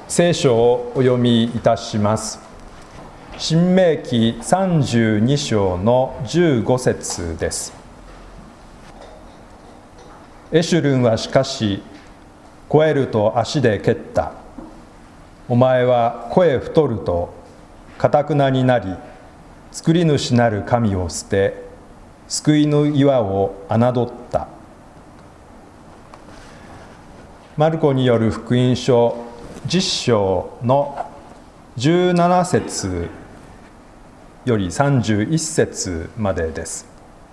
聖書をお読みいたします。申命記32章の15節です。エシュルンはしかし、肥えると足で蹴った。お前は肥え太ると堅くなになり、作り主なる神を捨て、救いの岩を侮った。マルコによる福音書10章の17節より31節までです。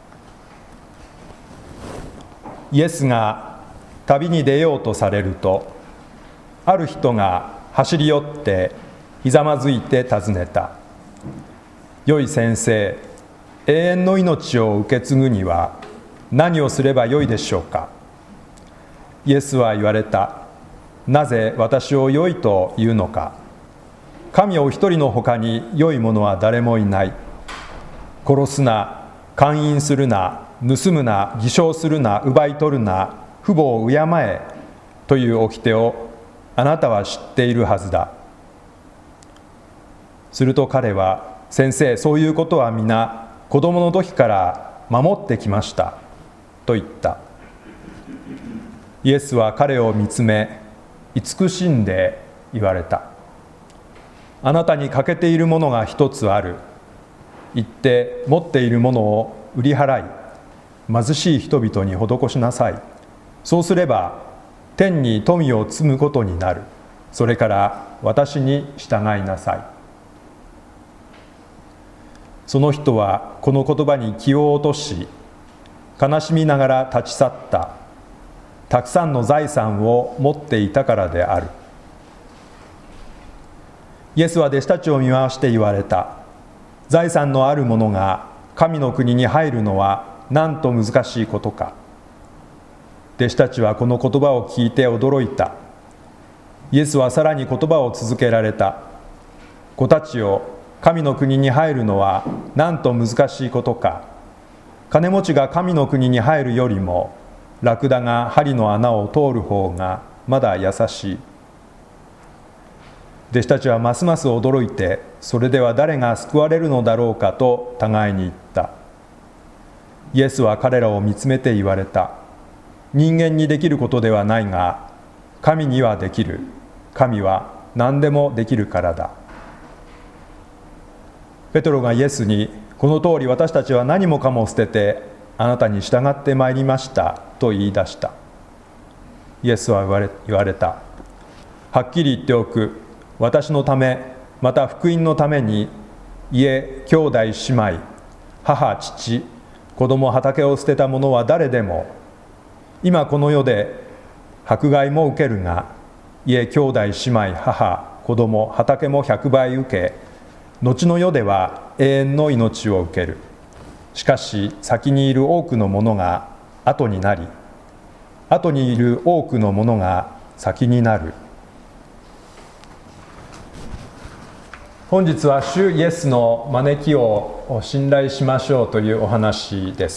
イエスが旅に出ようとされると、ある人が走り寄ってひざまずいて尋ねた。よい先生、永遠の命を受け継ぐには何をすればよいでしょうか。イエスは言われた。なぜ私を良いと言うのか。神お一人のほかに良いものは誰もいない。殺すな、姦淫するな、盗むな、偽証するな、奪い取るな、父母を敬えという掟をあなたは知っているはずだ。すると彼は、先生、そういうことは皆子供の時から守ってきましたと言った。イエスは彼を見つめ、慈しんで言われた。あなたに欠けているものが一つある。行って持っているものを売り払い、貧しい人々に施しなさい。そうすれば天に富を積むことになる。それから私に従いなさい。その人はこの言葉に気を落とし、悲しみながら立ち去った。たくさんの財産を持っていたからである。イエスは弟子たちを見回して言われた。財産のある者が神の国に入るのはなんと難しいことか。弟子たちはこの言葉を聞いて驚いた。イエスはさらに言葉を続けられた。子たちよ、神の国に入るのはなんと難しいことか。金持ちが神の国に入るよりも、ラクダが針の穴を通る方がまだ優しい。弟子たちはますます驚いて、それでは誰が救われるのだろうかと互いに言った。イエスは彼らを見つめて言われた。人間にできることではないが、神にはできる。神は何でもできるからだ。ペトロがイエスに、この通り私たちは何もかも捨ててあなたに従ってまいりましたと言い出した。イエスは言われた。はっきり言っておく。私のため、また福音のために、家、兄弟、姉妹、母、父、子供、畑を捨てた者は誰でも、今この世で迫害も受けるが、家、兄弟、姉妹、母、子供、畑も100倍受け、後の世では永遠の命を受ける。しかし先にいる多くのものが後になり、後にいる多くのものが先になる。本日は主イエスの招きを信頼しましょうというお話です。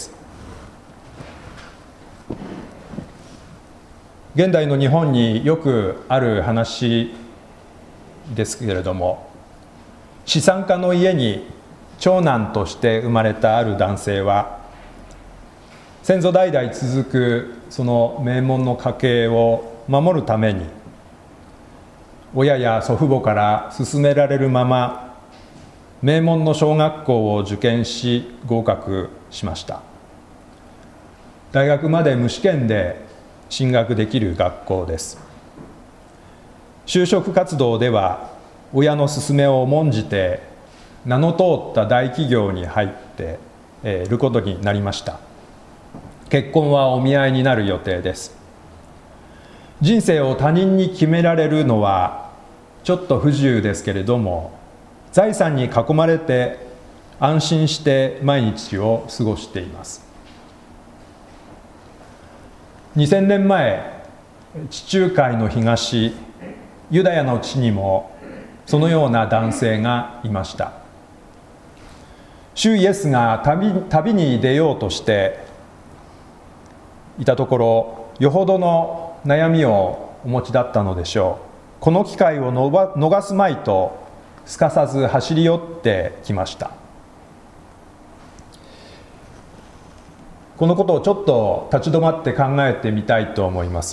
現代の日本によくある話ですけれども、資産家の家に長男として生まれたある男性は、先祖代々続くその名門の家系を守るために、親や祖父母から勧められるまま名門の小学校を受験し合格しました。大学まで無試験で進学できる学校です。就職活動では親の勧めを重んじて名の通った大企業に入っていることになりました。結婚はお見合いになる予定です。人生を他人に決められるのはちょっと不自由ですけれども、財産に囲まれて安心して毎日を過ごしています。2000年前、地中海の東ユダヤの地にもそのような男性がいました。主イエスが旅に出ようとしていたところ、よほどの悩みをお持ちだったのでしょう。 この機会を逃すまいとすかさず走り寄ってきました。このことをちょっと立ち止まって考えてみたいと思います。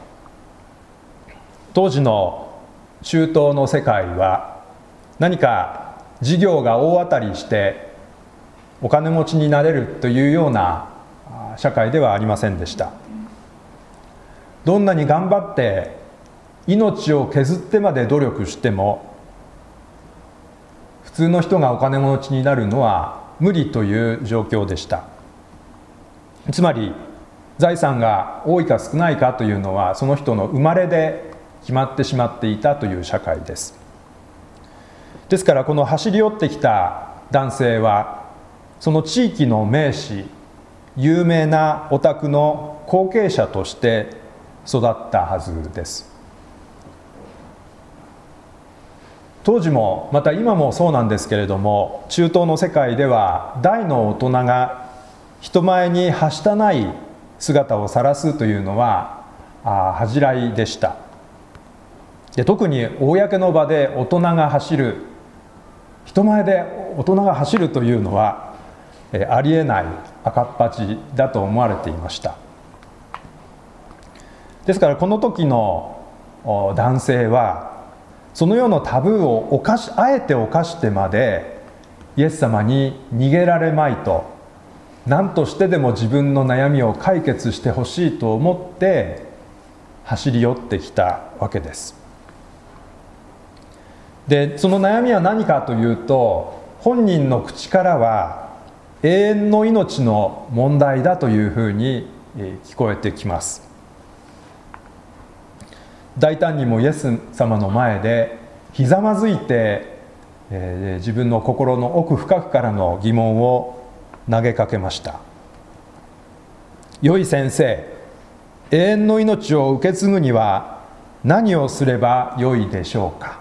当時の中東の世界は何か事業が大当たりしてお金持ちになれるというような社会ではありませんでした。どんなに頑張って命を削ってまで努力しても普通の人がお金持ちになるのは無理という状況でした。つまり財産が多いか少ないかというのはその人の生まれで決まってしまっていたという社会です。ですからこの走り寄ってきた男性はその地域の名士、有名なお宅の後継者として育ったはずです。当時もまた今もそうなんですけれども、中東の世界では大の大人が人前にはしたない姿を晒すというのは恥じらいでした。で、特に公の場で大人が走る、人前で大人が走るというのはありえない赤っ恥だと思われていました。ですからこの時の男性はそのようなタブーをあえて犯してまでイエス様に逃げられまいと、何としてでも自分の悩みを解決してほしいと思って走り寄ってきたわけです。で、その悩みは何かというと、本人の口からは永遠の命の問題だというふうに聞こえてきます。大胆にもイエス様の前でひざまずいて、自分の心の奥深くからの疑問を投げかけました。良い先生、永遠の命を受け継ぐには何をすればよいでしょうか。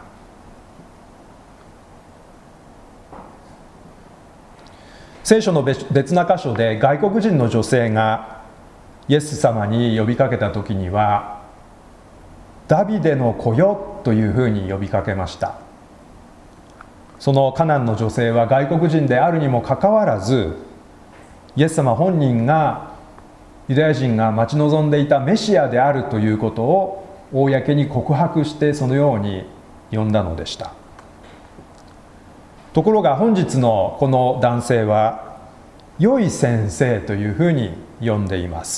聖書の別な箇所で外国人の女性がイエス様に呼びかけた時には、ダビデの子よというふうに呼びかけました。そのカナンの女性は外国人であるにもかかわらず、イエス様本人がユダヤ人が待ち望んでいたメシアであるということを公に告白して、そのように呼んだのでした。ところが本日のこの男性は良い先生というふうに呼んでいます。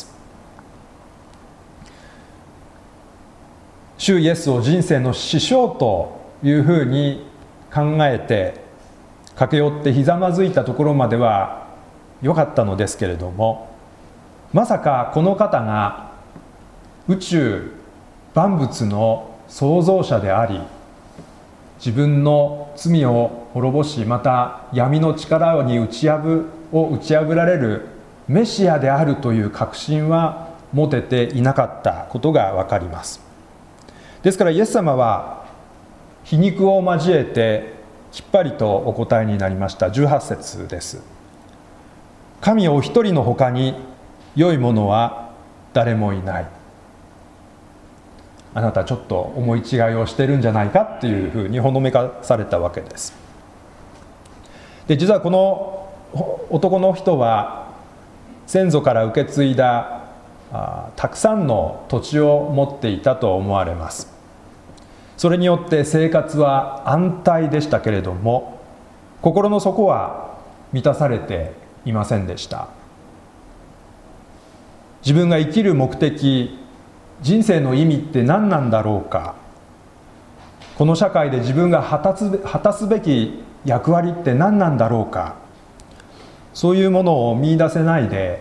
主イエスを人生の師匠というふうに考えて駆け寄ってひざまずいたところまでは良かったのですけれども、まさかこの方が宇宙万物の創造者であり、自分の罪を滅ぼし、また闇の力に打ち破られるメシアであるという確信は持てていなかったことが分かります。ですからイエス様は皮肉を交えてきっぱりとお答えになりました。18節です。神お一人のほかに良いものは誰もいない。あなたちょっと思い違いをしてるんじゃないかっていうふうにほのめかされたわけです。で、実はこの男の人は先祖から受け継いだたくさんの土地を持っていたと思われます。それによって生活は安泰でしたけれども、心の底は満たされていませんでした。自分が生きる目的、人生の意味って何なんだろうか、この社会で自分が果たすべき役割って何なんだろうか、そういうものを見出せないで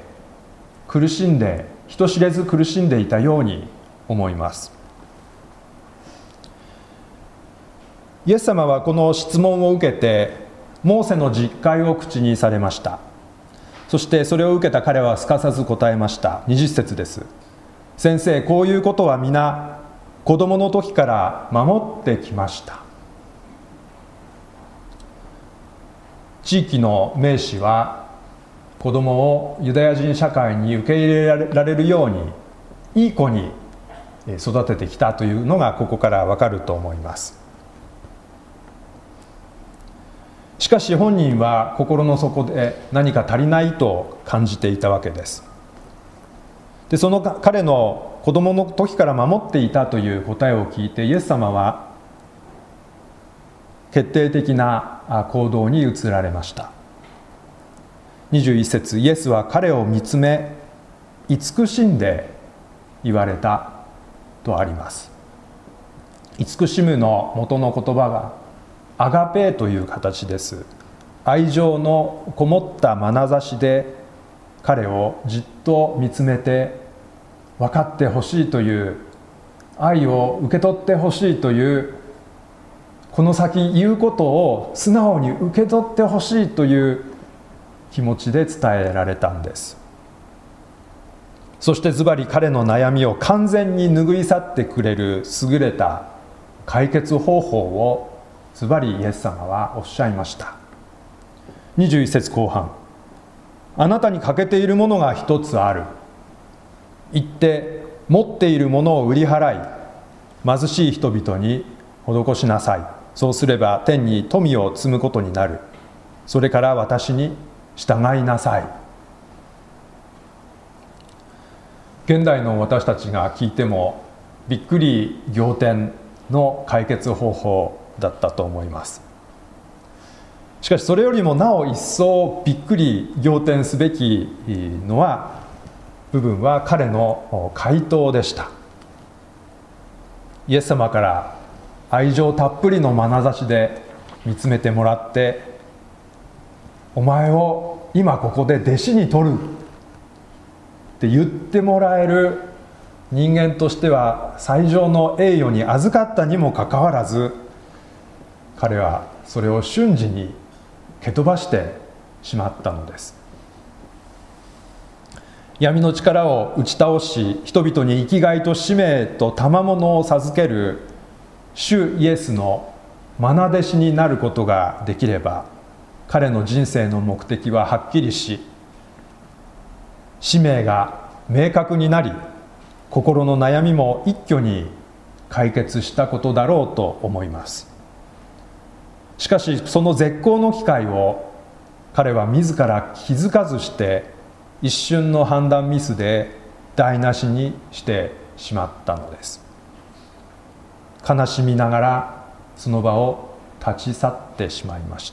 人知れず苦しんでいたように思います。イエス様はこの質問を受けてモーセの実戒を口にされました。そしてそれを受けた彼はすかさず答えました。20節です。先生、こういうことは皆子供の時から守ってきました。地域の名士は子供をユダヤ人社会に受け入れられるようにいい子に育ててきたというのがここからわかると思います。しかし本人は心の底で何か足りないと感じていたわけです。でその彼の子供の時から守っていたという答えを聞いて、イエス様は決定的な行動に移られました。21節、イエスは彼を見つめ慈しんで言われたとあります。慈しむの元の言葉がアガペという形です。愛情のこもった眼差しで彼をじっと見つめて、分かってほしいという、愛を受け取ってほしいという、この先言うことを素直に受け取ってほしいという気持ちで伝えられたんです。そしてズバリ彼の悩みを完全に拭い去ってくれる優れた解決方法をズバリイエス様はおっしゃいました。21節後半、あなたに欠けているものが一つある。行って持っているものを売り払い、貧しい人々に施しなさい。そうすれば天に富を積むことになる。それから私に従いなさい。現代の私たちが聞いてもびっくり仰天の解決方法だったと思います。しかしそれよりもなお一層びっくり仰天すべきのは部分は彼の回答でした。イエス様から愛情たっぷりの眼差しで見つめてもらって、お前を今ここで弟子に取るって言ってもらえる人間としては最上の栄誉に預かったにもかかわらず、彼はそれを瞬時に蹴飛ばしてしまったのです。闇の力を打ち倒し、人々に生きがいと使命と賜物を授ける主イエスの愛弟子になることができれば、彼の人生の目的ははっきりし、使命が明確になり、心の悩みも一挙に解決したことだろうと思います。しかしその絶好の機会を彼は自ら気づかずして一瞬の判断ミスで台無しにしてしまったのです。悲しみながらその場を立ち去ってしまいました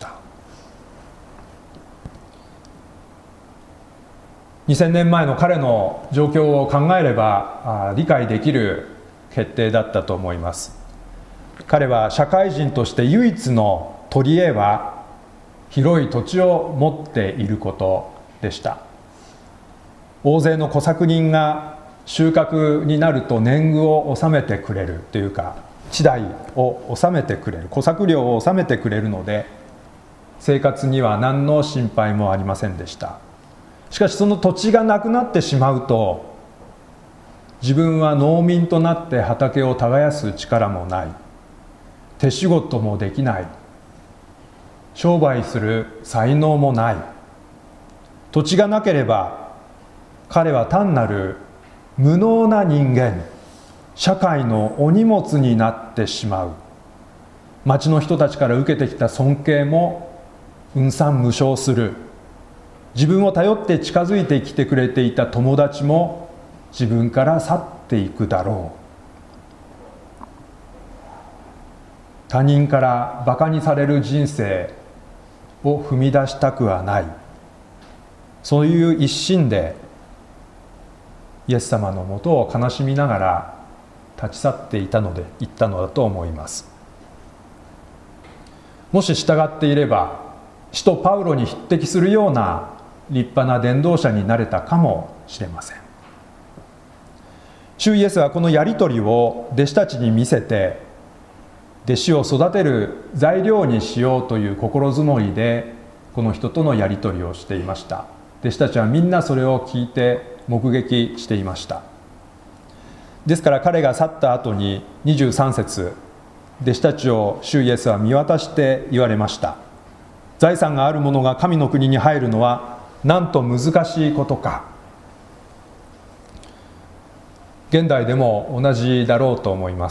。2000年前の彼の状況を考えれば理解できる決定だったと思います。彼は社会人として唯一の取り柄は広い土地を持っていることでした。大勢の小作人が収穫になると年貢を納めてくれるというか、地代を納めてくれる、小作料を納めてくれるので、生活には何の心配もありませんでした。しかしその土地がなくなってしまうと、自分は農民となって畑を耕す力もない、手仕事もできない、商売する才能もない。土地がなければ彼は単なる無能な人間、社会のお荷物になってしまう。町の人たちから受けてきた尊敬も雲散無償する。自分を頼って近づいてきてくれていた友達も自分から去っていくだろう。他人からバカにされる人生を踏み出したくはない。そういう一心でイエス様のもとを悲しみながら立ち去っていったのだと思います。もし従っていれば使徒パウロに匹敵するような立派な伝道者になれたかもしれません。主イエスはこのやり取りを弟子たちに見せて、弟子を育てる材料にしようという心づもりでこの人とのやり取りをしていました。弟子たちはみんなそれを聞いて目撃していました。ですから彼が去った後に23節、弟子たちを主イエスは見渡して言われました。財産がある者が神の国に入るのはなんと難しいことか。 現代でも同じだろうと思います。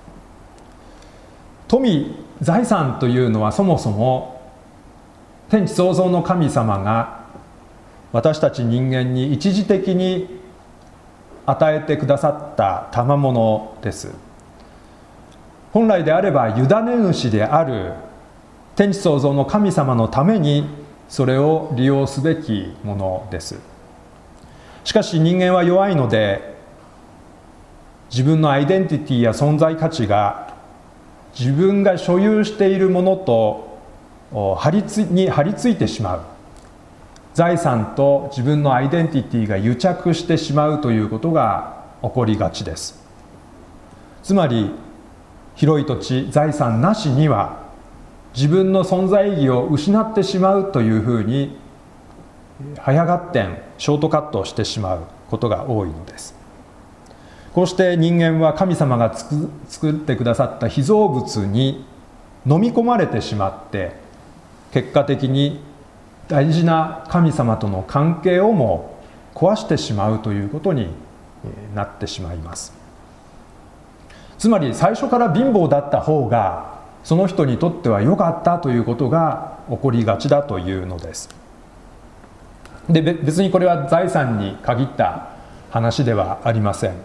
富、財産というのはそもそも天地創造の神様が私たち人間に一時的に与えてくださった賜物です。本来であれば委ね主である天地創造の神様のためにそれを利用すべきものです。しかし人間は弱いので、自分のアイデンティティや存在価値が自分が所有しているものと張り付いてしまう、財産と自分のアイデンティティが癒着してしまうということが起こりがちです。つまり広い土地、財産なしには自分の存在意義を失ってしまうというふうに早合点、ショートカットしてしまうことが多いのです。こうして人間は神様が作ってくださった被造物に飲み込まれてしまって、結果的に大事な神様との関係をも壊してしまうということになってしまいます。つまり最初から貧乏だった方がその人にとっては良かったということが起こりがちだというのです。で、別にこれは財産に限った話ではありません。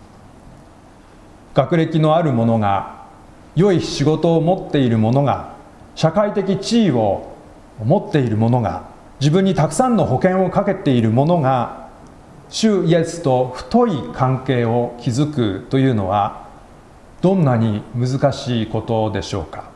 学歴のある者が、良い仕事を持っている者が、社会的地位を持っている者が、自分にたくさんの保険をかけている者が主イエスと太い関係を築くというのはどんなに難しいことでしょうか。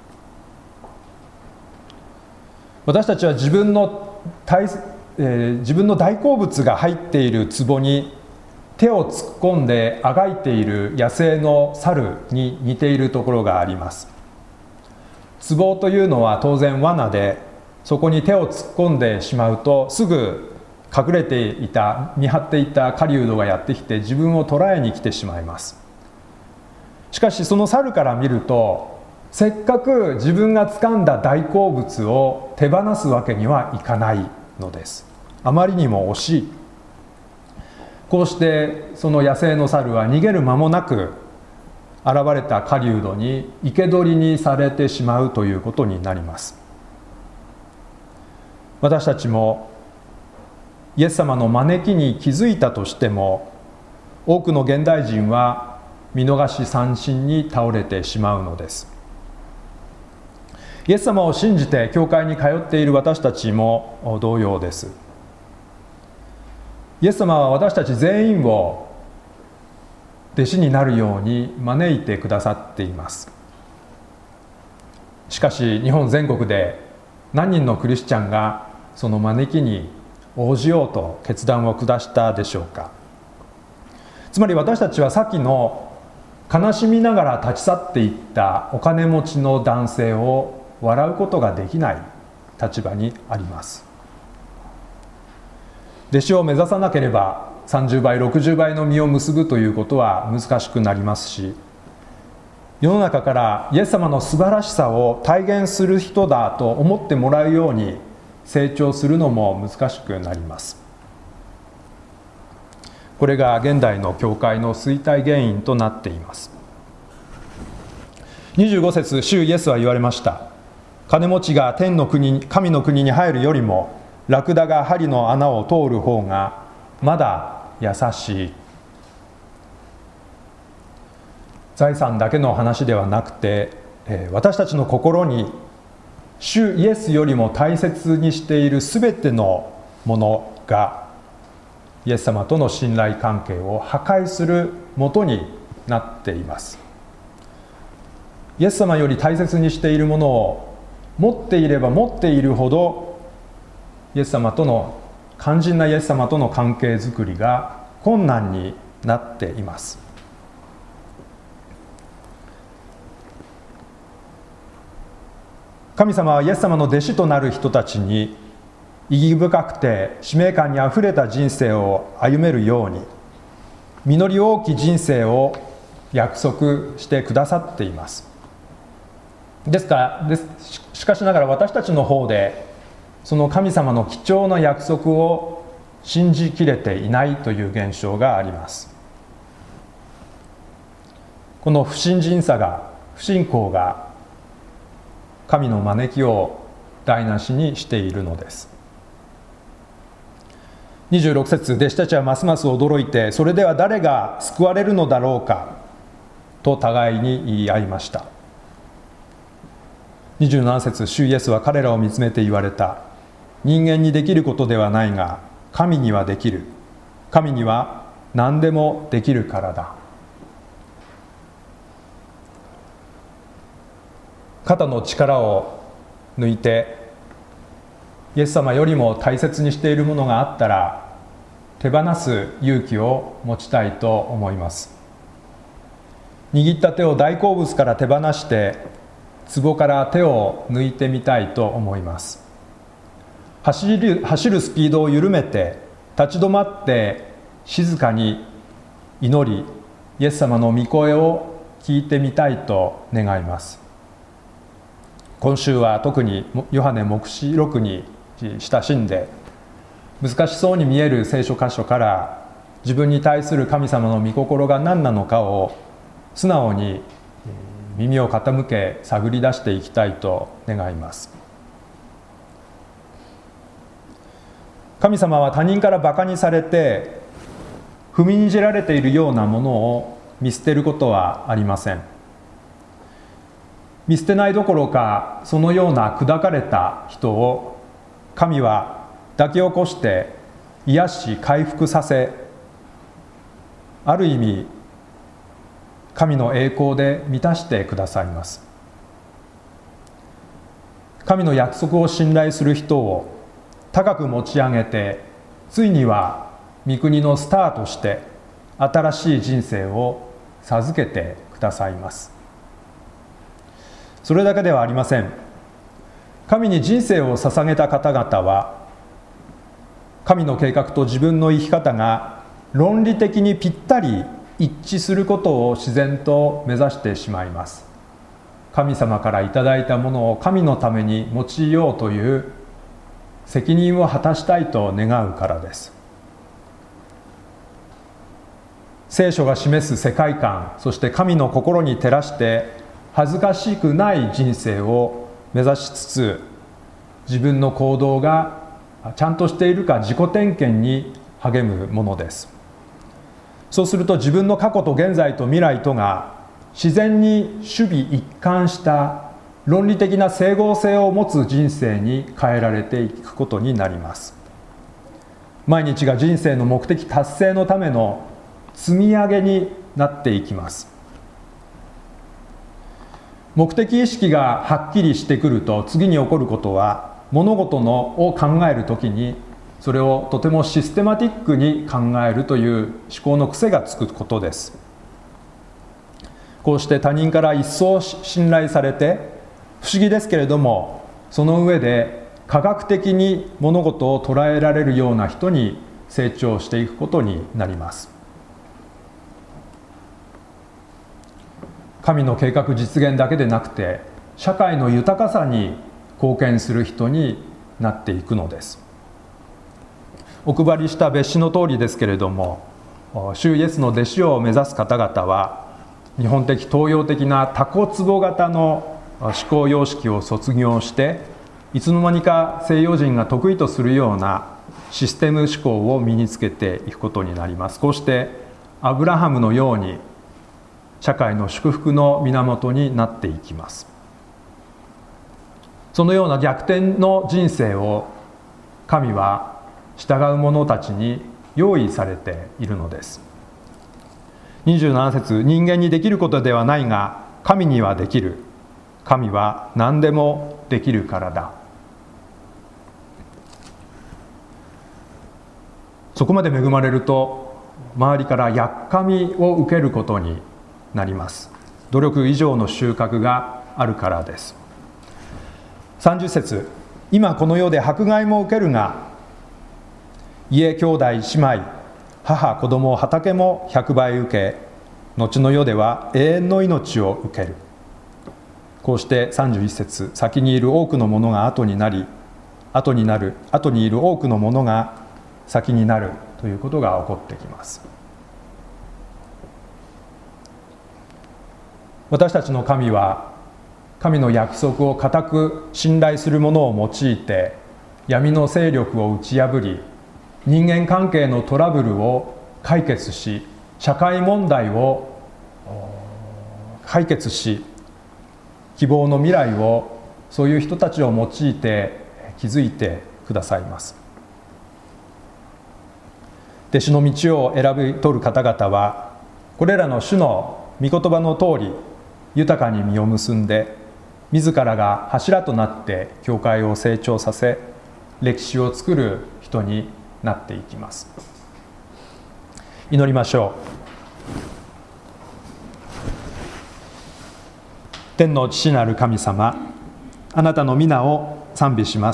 私たちは自分の大好物が入っている壺に手を突っ込んであがいている野生の猿に似ているところがあります。壺というのは当然罠で、そこに手を突っ込んでしまうとすぐ隠れていた、見張っていた狩人がやってきて自分を捕らえに来てしまいます。しかしその猿から見ると、せっかく自分が掴んだ大好物を手放すわけにはいかないのです。あまりにも惜しい。こうしてその野生の猿は逃げる間もなく現れた狩人に生け捕りにされてしまうということになります。私たちもイエス様の招きに気づいたとしても、多くの現代人は見逃し三振に倒れてしまうのです。イエス様を信じて教会に通っている私たちも同様です。イエス様は私たち全員を弟子になるように招いてくださっています。しかし日本全国で何人のクリスチャンがその招きに応じようと決断を下したでしょうか。つまり私たちはさっきの悲しみながら立ち去っていったお金持ちの男性を笑うことができない立場にあります。弟子を目指さなければ30倍60倍の実を結ぶということは難しくなりますし、世の中からイエス様の素晴らしさを体現する人だと思ってもらうように成長するのも難しくなります。これが現代の教会の衰退原因となっています。25節、主イエスは言われました。金持ちが神の国に入るよりもラクダが針の穴を通る方がまだ優しい。財産だけの話ではなくて、私たちの心に主イエスよりも大切にしているすべてのものがイエス様との信頼関係を破壊するもとになっています。イエス様より大切にしているものを持っていれば持っているほど、イエス様との肝心なイエス様との関係づくりが困難になっています。神様はイエス様の弟子となる人たちに意義深くて使命感にあふれた人生を歩めるように、実り多き人生を約束してくださっています。しかしながら私たちの方でその神様の貴重な約束を信じきれていないという現象があります。 この不信心さが、不信仰が神の招きを台無しにしているのです。26節、弟子たちはますます驚いて、それでは誰が救われるのだろうかと互いに言い合いました。27節、主イエスは彼らを見つめて言われた。人間にできることではないが、神にはできる。神には何でもできるからだ。肩の力を抜いて、イエス様よりも大切にしているものがあったら、手放す勇気を持ちたいと思います。握った手を大好物から手放して、壺から手を抜いてみたいと思います。走るスピードを緩めて、立ち止まって静かに祈り、イエス様の御声を聞いてみたいと願います。今週は特にヨハネ黙示録に親しんで、難しそうに見える聖書箇所から自分に対する神様の御心が何なのかを素直に耳を傾け探り出していきたいと願います。神様は他人からバカにされて踏みにじられているようなものを見捨てることはありません。見捨てないどころか、そのような砕かれた人を神は抱き起こして癒し回復させ、ある意味神の栄光で満たしてくださいます。神の約束を信頼する人を高く持ち上げて、ついには御国のスターとして新しい人生を授けてくださいます。それだけではありません。神に人生を捧げた方々は、神の計画と自分の生き方が論理的にぴったり一致することを自然と目指してしまいます。神様からいただいたものを神のために用いようという責任を果たしたいと願うからです。聖書が示す世界観、そして神の心に照らして恥ずかしくない人生を目指しつつ、自分の行動がちゃんとしているか自己点検に励むものです。そうすると自分の過去と現在と未来とが自然に守備一貫した論理的な整合性を持つ人生に変えられていくことになります。毎日が人生の目的達成のための積み上げになっていきます。目的意識がはっきりしてくると、次に起こることは、物事を考えるときにそれをとてもシステマティックに考えるという思考の癖がつくことです。こうして他人から一層信頼されて、不思議ですけれども、その上で科学的に物事を捉えられるような人に成長していくことになります。神の計画実現だけでなくて、社会の豊かさに貢献する人になっていくのです。お配りした別紙の通りですけれども、主イエスの弟子を目指す方々は、日本的東洋的なタコ壺型の思考様式を卒業して、いつの間にか西洋人が得意とするようなシステム思考を身につけていくことになります。こうしてアブラハムのように社会の祝福の源になっていきます。そのような逆転の人生を神は従う者たちに用意されているのです。27節、人間にできることではないが神にはできる。神は何でもできるからだ。そこまで恵まれると、周りからやっかみを受けることになります。努力以上の収穫があるからです。30節、今この世で迫害も受けるが、家兄弟姉妹母子供畑も100倍受け、後の世では永遠の命を受ける。こうして31節、先にいる多くのものが後になり、後にいる多くのものが先になるということが起こってきます。 私たちの神は神の約束を固く信頼する者を用いて闇の勢力を打ち破り、人間関係のトラブルを解決し、社会問題を解決し、希望の未来をそういう人たちを用いて築いてくださいます。弟子の道を選び取る方々は、これらの主の御言葉の通り豊かに実を結んで、自らが柱となって教会を成長させ、歴史を作る人になっていきます。祈りましょう。天の父なる神様、あなたの皆を賛美します。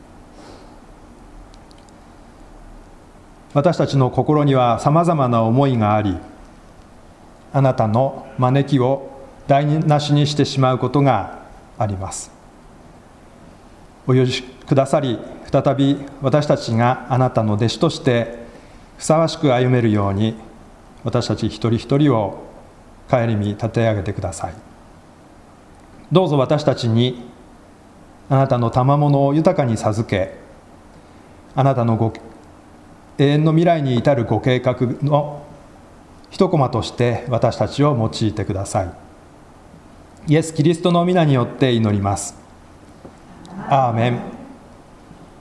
私たちの心にはさまざまな思いがあり、あなたの招きを台無しにしてしまうことがあります。お許しくださり、再び私たちがあなたの弟子としてふさわしく歩めるように、私たち一人一人を顧み立て上げてください。どうぞ私たちにあなたの賜物を豊かに授け、あなたの永遠の未来に至るご計画の一コマとして私たちを用いてください。イエス・キリストの皆によって祈ります。アーメン。